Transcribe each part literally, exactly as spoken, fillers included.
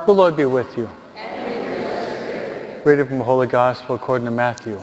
The Lord be with you. Reading from the Holy Gospel according to Matthew.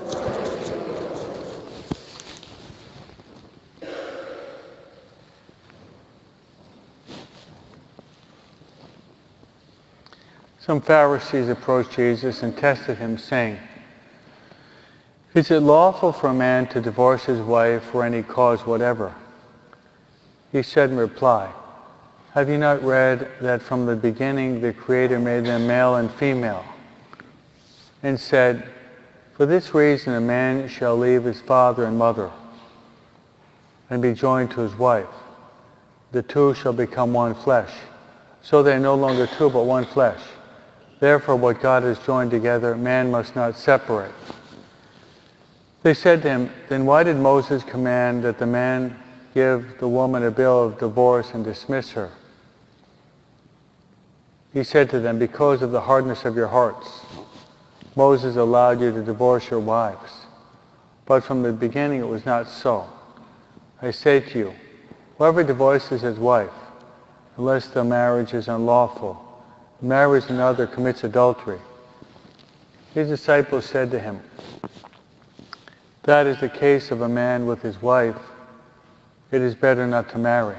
Some Pharisees approached Jesus and tested him, saying, "Is it lawful for a man to divorce his wife for any cause whatever?" He said in reply, "Have you not read that from the beginning the Creator made them male and female, and said, 'For this reason a man shall leave his father and mother, and be joined to his wife. The two shall become one flesh.' So they are no longer two, but one flesh. Therefore what God has joined together, man must not separate." They said to him, "Then why did Moses command that the man give the woman a bill of divorce and dismiss her?" He said to them, "Because of the hardness of your hearts. Moses allowed you to divorce your wives, but from the beginning it was not so. I say to you, whoever divorces his wife, unless the marriage is unlawful, marries another, commits adultery." His disciples said to him, "That is the case of a man with his wife. It is better not to marry."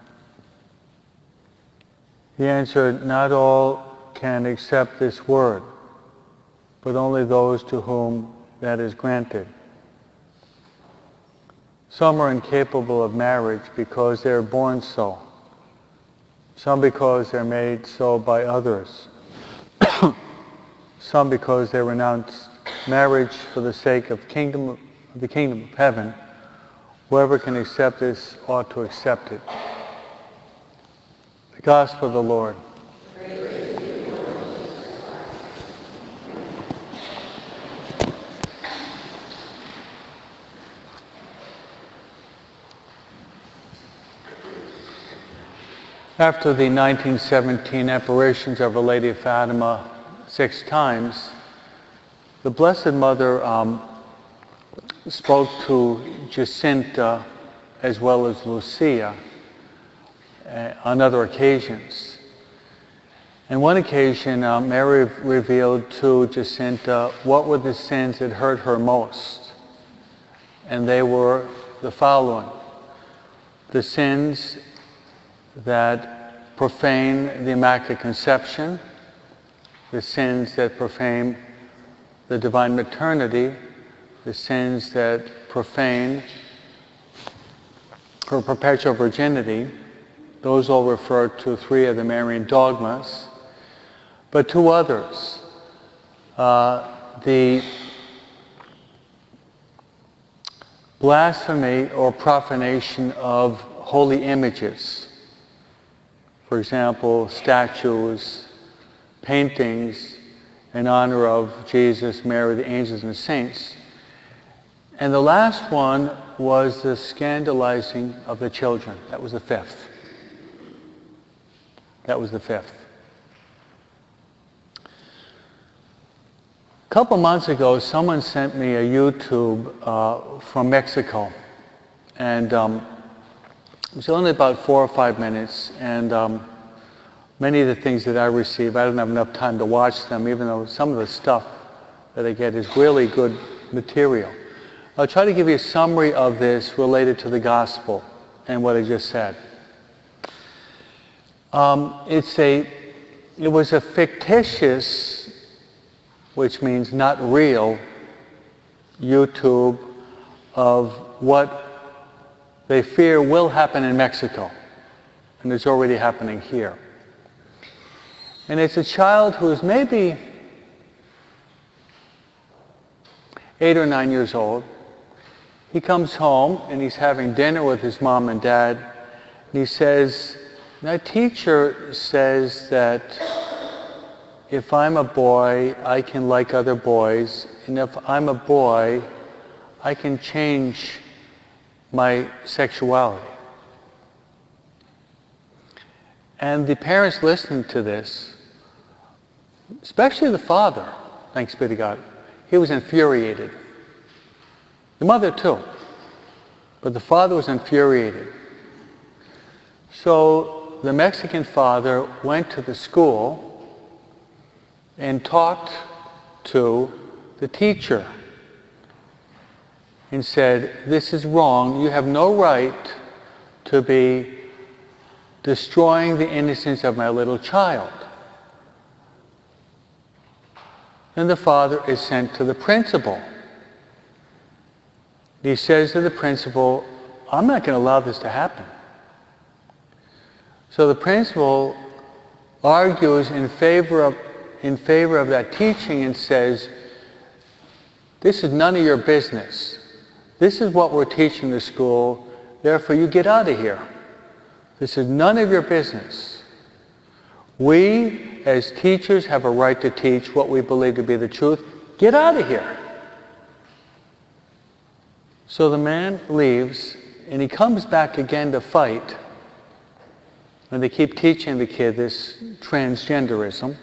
He answered, "Not all can accept this word, but only those to whom that is granted. Some are incapable of marriage because they are born so. Some because they are made so by others. Some because they renounce marriage for the sake of kingdom, the kingdom of heaven. Whoever can accept this ought to accept it." The Gospel of the Lord. After the nineteen seventeen apparitions of Our Lady of Fatima six times, the Blessed Mother um, spoke to Jacinta as well as Lucia uh, on other occasions. On one occasion, uh, Mary revealed to Jacinta what were the sins that hurt her most. And they were the following: the sins that profane the Immaculate Conception, the sins that profane the Divine Maternity, the sins that profane her perpetual virginity. Those all refer to three of the Marian dogmas. But two others, uh, the blasphemy or profanation of holy images. For example, statues, paintings in honor of Jesus, Mary, the angels, and the saints. And the last one was the scandalizing of the children. That was the fifth. That was the fifth. A couple months ago, someone sent me a YouTube uh, from Mexico. And um, it was only about four or five minutes. And um, many of the things that I receive, I don't have enough time to watch them, even though some of the stuff that I get is really good material. I'll try to give you a summary of this related to the gospel and what I just said. Um, it's a, it was a fictitious, which means not real, YouTube of what they fear will happen in Mexico. And it's already happening here. And it's a child who is maybe eight or nine years old. He comes home and he's having dinner with his mom and dad. And he says, "My teacher says that if I'm a boy, I can like other boys. And if I'm a boy, I can change my sexuality." And the parents listened to this, especially the father, thanks be to God. He was infuriated. The mother too. But the father was infuriated. So the Mexican father went to the school and talked to the teacher and said, this is wrong, you have no right to be destroying the innocence of my little child. Then the father is sent to the principal. He says to the principal, I'm not going to allow this to happen. So the principal argues in favor of, in favor of that teaching and says, this is none of your business. This is what we're teaching the school, therefore you get out of here. This is none of your business. We, as teachers, have a right to teach what we believe to be the truth. Get out of here. So the man leaves, and he comes back again to fight. And they keep teaching the kid this transgenderism.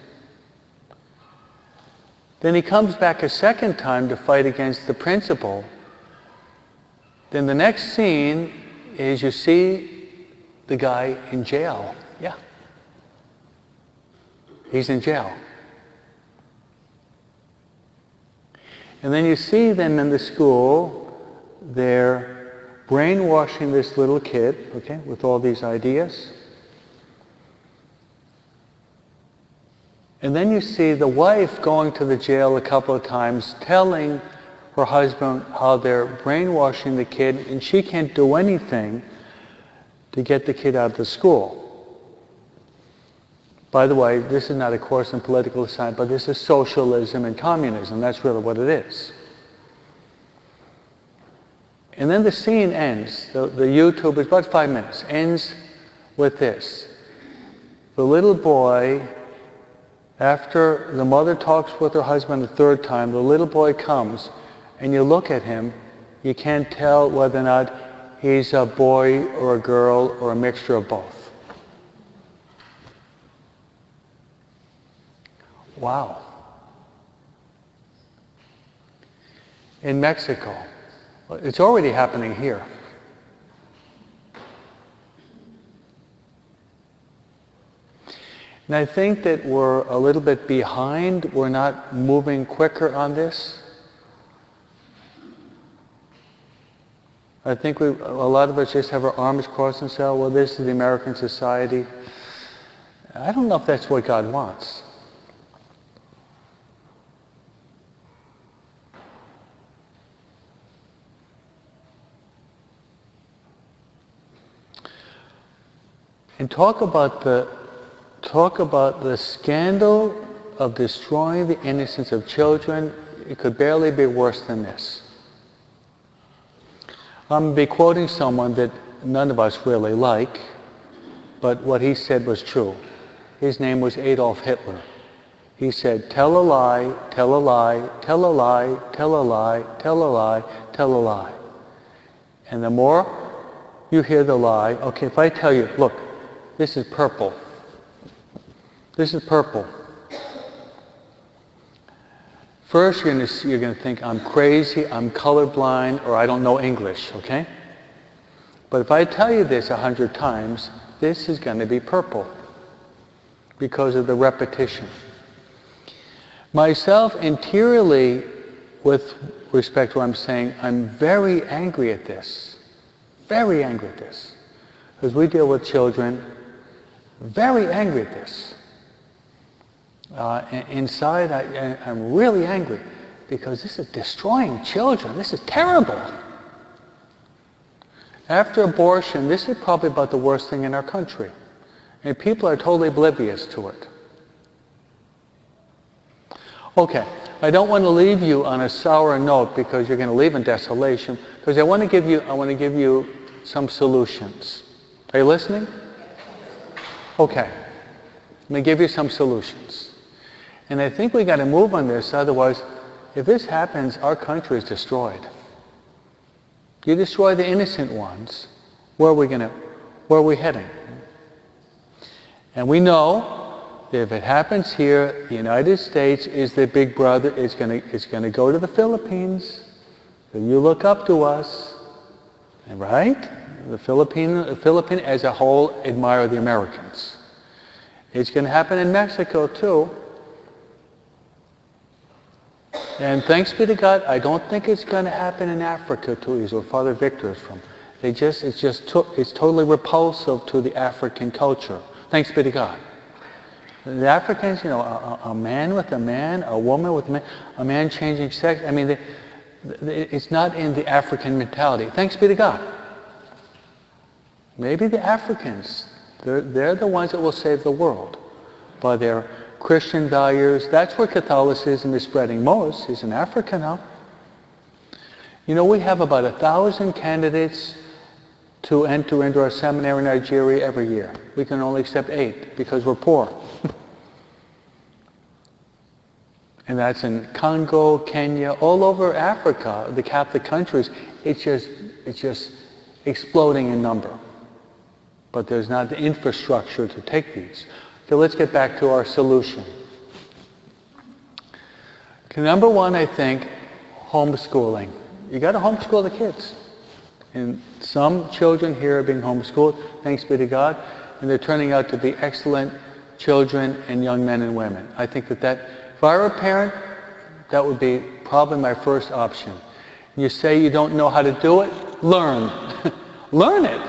Then he comes back a second time to fight against the principal. Then the next scene is you see the guy in jail. Yeah. He's in jail. And then you see them in the school, they're brainwashing this little kid, okay, with all these ideas. And then you see the wife going to the jail a couple of times, telling her husband how they're brainwashing the kid, and she can't do anything to get the kid out of the school. By the way, this is not a course in political science, but this is socialism and communism. That's really what it is. And then the scene ends. The, the YouTube is about five minutes. Ends with this. The little boy, after the mother talks with her husband the third time, the little boy comes, and you look at him, you can't tell whether or not he's a boy or a girl or a mixture of both. Wow. In Mexico, it's already happening here. And I think that we're a little bit behind. We're not moving quicker on this. I think we, a lot of us just have our arms crossed and say, oh, well, this is the American society. I don't know if that's what God wants. And talk about the talk about the scandal of destroying the innocence of children. It could barely be worse than this. I'm going to be quoting someone that none of us really like, but what he said was true. His name was Adolf Hitler. He said, tell a lie, tell a lie, tell a lie, tell a lie, tell a lie, tell a lie. And the more you hear the lie, okay, if I tell you, look, this is purple. This is purple. First, you're going to, you're going to think, I'm crazy, I'm colorblind, or I don't know English, okay? But if I tell you this a hundred times, this is going to be purple because of the repetition. Myself, interiorly, with respect to what I'm saying, I'm very angry at this. Very angry at this. Because we deal with children, very angry at this. Uh, inside, I, I'm really angry because this is destroying children. This is terrible. After abortion, this is probably about the worst thing in our country. And people are totally oblivious to it. Okay, I don't want to leave you on a sour note because you're going to leave in desolation. Because I want to give you, I want to give you some solutions. Are you listening? Okay. Let me give you some solutions. And I think we got to move on this, otherwise, if this happens, our country is destroyed. You destroy the innocent ones, where are we going to, where are we heading? And we know that if it happens here, the United States is the big brother. It's going to, it's going to go to the Philippines. So you look up to us, right? The Philippine, the Philippine as a whole admire the Americans. It's going to happen in Mexico too. And thanks be to God, I don't think it's going to happen in Africa too easily, where Father Victor is from. They just, it's just, to, it's totally repulsive to the African culture. Thanks be to God. The Africans, you know, a, a man with a man, a woman with a man, a man changing sex, I mean, they, they, it's not in the African mentality. Thanks be to God. Maybe the Africans, they're, they're the ones that will save the world by their Christian values. That's where Catholicism is spreading most, is in Africa now. You know, we have about a thousand candidates to enter into our seminary in Nigeria every year. We can only accept eight because we're poor. And that's in Congo, Kenya, all over Africa, the Catholic countries. It's just, it's just exploding in number. But there's not the infrastructure to take these. Okay, let's get back to our solution. Okay, number one, I think, homeschooling. You got to homeschool the kids. And some children here are being homeschooled, thanks be to God, and they're turning out to be excellent children and young men and women. I think that that, if I were a parent, that would be probably my first option. You say you don't know how to do it? Learn. Learn it.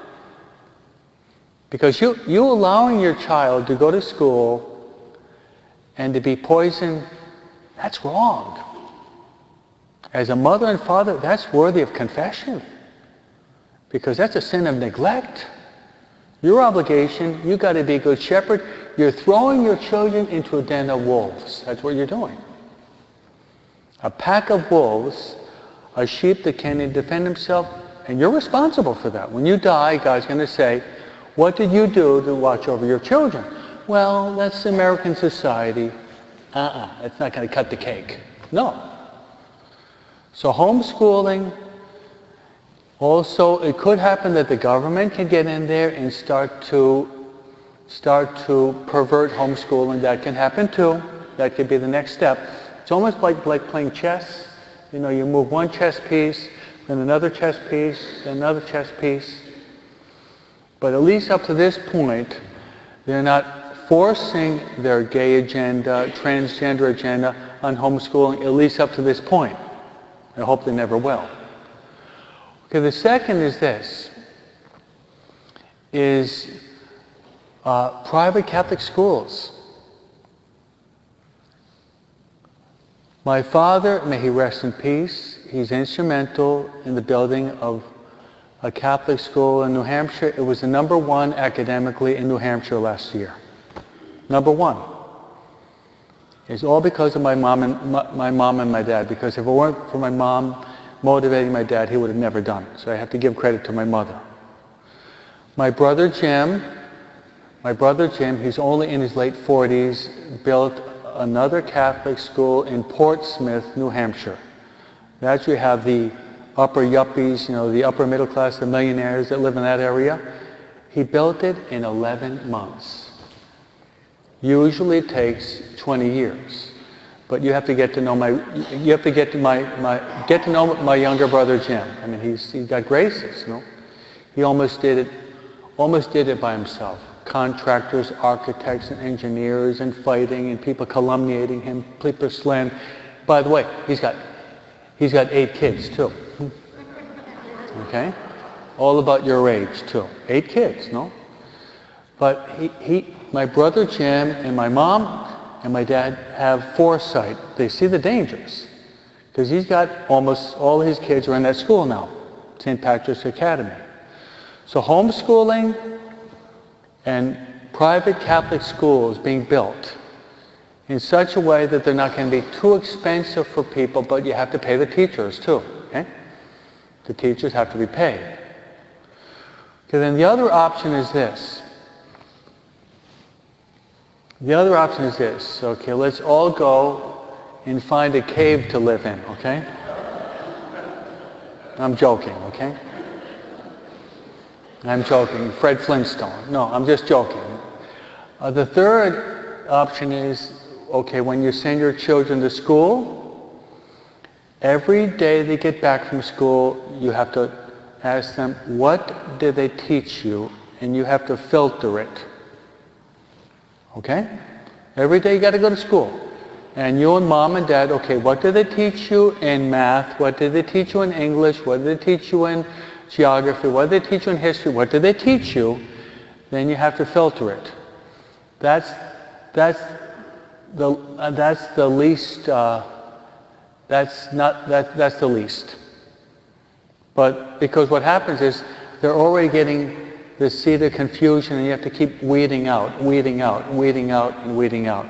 Because you, you allowing your child to go to school and to be poisoned, that's wrong. As a mother and father, that's worthy of confession. Because that's a sin of neglect. Your obligation, you got to be a good shepherd. You're throwing your children into a den of wolves. That's what you're doing. A pack of wolves, a sheep that can't defend himself, and you're responsible for that. When you die, God's going to say, what did you do to watch over your children? Well, that's American society. Uh-uh, that's not going to cut the cake. No. So homeschooling, also, it could happen that the government can get in there and start to start to pervert homeschooling. That can happen too. That could be the next step. It's almost like, like playing chess. You know, you move one chess piece, then another chess piece, then another chess piece. But at least up to this point, they're not forcing their gay agenda, transgender agenda on homeschooling, at least up to this point. I hope they never will. Okay, the second is this, is uh, private Catholic schools. My father, may he rest in peace, he's instrumental in the building of a Catholic school in New Hampshire. It was the number one academically in New Hampshire last year. Number one. It's all because of my mom and my, my mom and my dad. Because if it weren't for my mom motivating my dad, he would have never done it. So I have to give credit to my mother. My brother Jim, my brother Jim, he's only in his late forties, built another Catholic school in Portsmouth, New Hampshire. That's where you have the upper yuppies, you know, the upper middle class, the millionaires that live in that area. He built it in eleven months. Usually it takes twenty years. But you have to get to know my, you have to get to my, my, get to know my younger brother Jim. I mean, he's, he's got graces, you know. He almost did it, almost did it by himself. Contractors, architects, and engineers, and fighting, and people calumniating him, people slam. By the way, he's got, he's got eight kids too. Okay? All about your age too. Eight kids, no? But he, he, my brother Jim and my mom and my dad have foresight. They see the dangers. Because he's got almost all his kids are in that school now, Saint Patrick's Academy. So homeschooling and private Catholic schools being built in such a way that they're not going to be too expensive for people, but you have to pay the teachers too. Okay? The teachers have to be paid. Okay, then the other option is this. The other option is this. Okay, let's all go and find a cave to live in, okay? I'm joking, okay? I'm joking. Fred Flintstone. No, I'm just joking. Uh, the third option is, okay, when you send your children to school, every day they get back from school, you have to ask them, what did they teach you? And you have to filter it. Okay? Every day you got to go to school. And you and mom and dad, okay, what do they teach you in math? What do they teach you in English? What do they teach you in geography? What do they teach you in history? What do they teach you? Then you have to filter it. That's, that's, the, uh, that's the least, uh, that's, not, that, that's the least. But because what happens is they're already getting the seed of confusion, and you have to keep weeding out, weeding out, weeding out, and weeding out.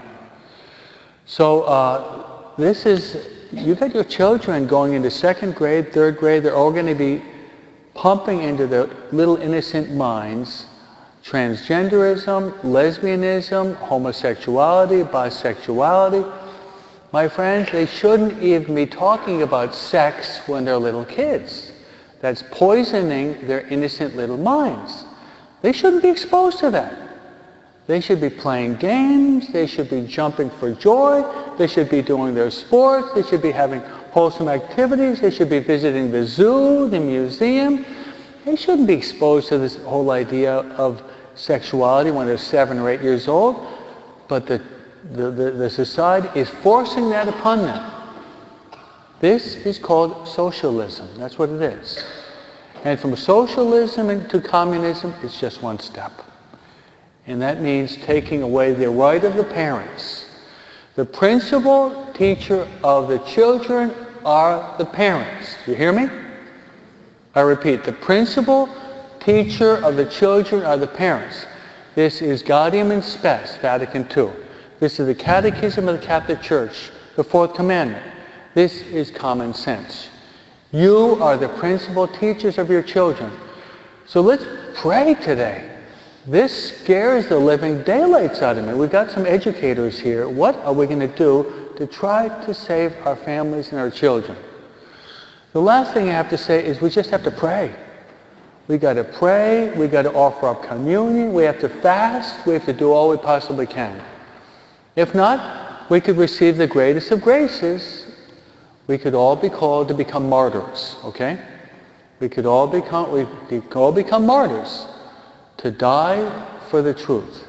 So uh, this is, you got your children going into second grade, third grade, they're all going to be pumping into their little innocent minds transgenderism, lesbianism, homosexuality, bisexuality. My friends, they shouldn't even be talking about sex when they're little kids. That's poisoning their innocent little minds. They shouldn't be exposed to that. They should be playing games, they should be jumping for joy, they should be doing their sports, they should be having wholesome activities, they should be visiting the zoo, the museum. They shouldn't be exposed to this whole idea of sexuality when they're seven or eight years old, but the, the, the, the society is forcing that upon them. This is called socialism. That's what it is. And from socialism into communism, it's just one step. And that means taking away the right of the parents. The principal teacher of the children are the parents. You hear me? I repeat, the principal teacher of the children are the parents. This is Gaudium in Spes, Vatican Two. This is the Catechism of the Catholic Church, the Fourth Commandment. This is common sense. You are the principal teachers of your children. So let's pray today. This scares the living daylights out of me. We've got some educators here. What are we going to do to try to save our families and our children? The last thing I have to say is we just have to pray. We got to pray. We got to offer up communion. We have to fast. We have to do all we possibly can. If not, we could receive the greatest of graces. We could all be called to become martyrs. Okay? We could all become. We could all become martyrs. To die for the truth.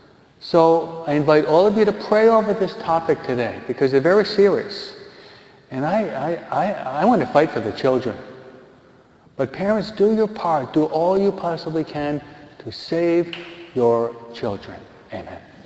So I invite all of you to pray over this topic today because they're very serious. And I, I, I, I want to fight for the children. But parents, do your part. Do all you possibly can to save your children. Amen.